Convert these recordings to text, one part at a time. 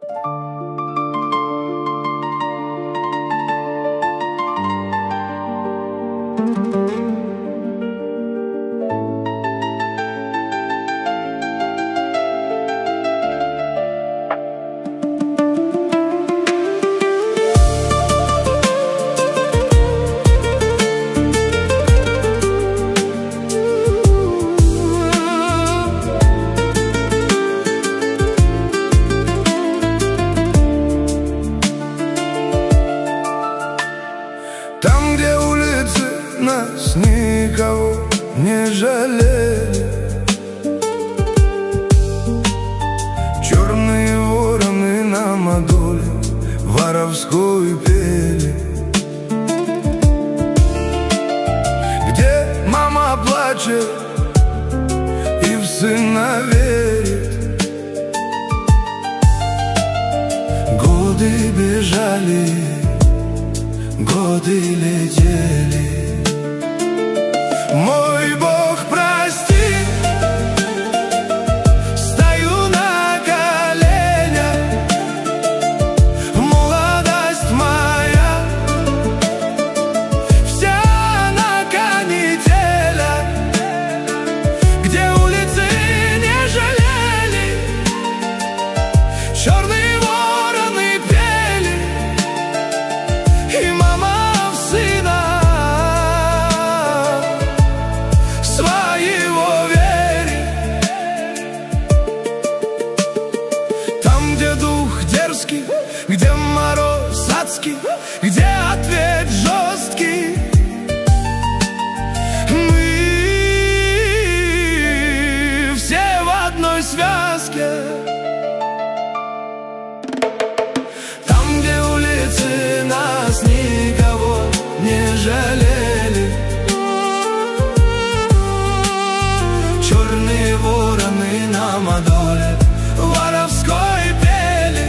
Там, где улицы нас никого не жалели, черные вороны нам о доле воровскую пели. Где мама плачет и в сына верит, годы бежали, годы летели. Мой Бог, прости, стою на коленях, молодость моя вся на канителях, где улицы не жалели, черные вороны пели, и мама в сына своего верит. Там, где дух дерзкий, где мороз адский, где ответ жесткий, мы все в одной связке. Там, где улицы нас никого не жалели, черные вороны нам о доле воровской пели.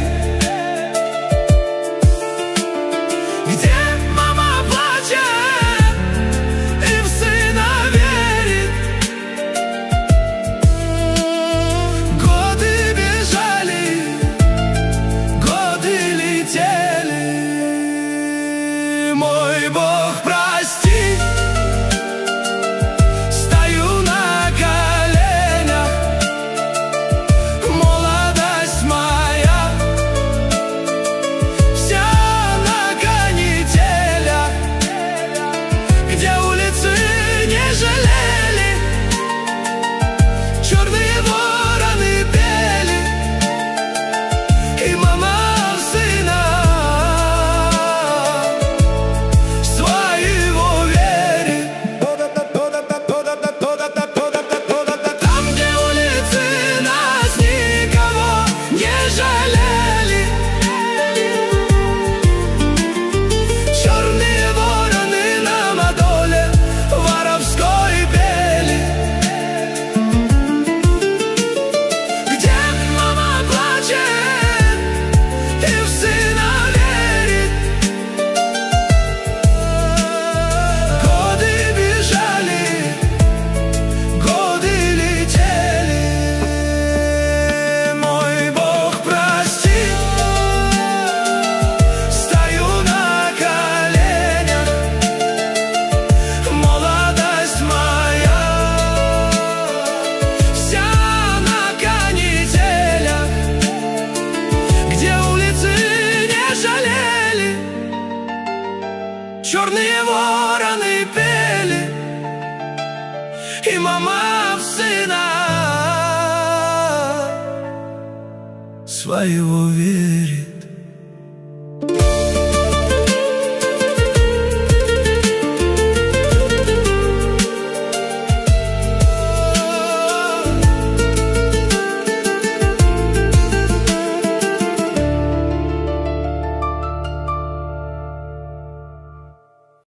Где мама плачет и в сына верит, годы бежали, годы летели. Мой Бог, прости, стою на коленях, молодость моя вся на канителях, где улицы не жалели, черные вороны пели, и мама в сына своего верит. Там, где улицы нас никого не жалели, черные вороны нам о доле воровской пели. Где мама плачет и в сына верит, годы бежали, годы летели. Мой Бог, прости, стою на коленях, молодость моя вся на канителях, где улицы не жалели, черные вороны пели, и мама в сына своего верит.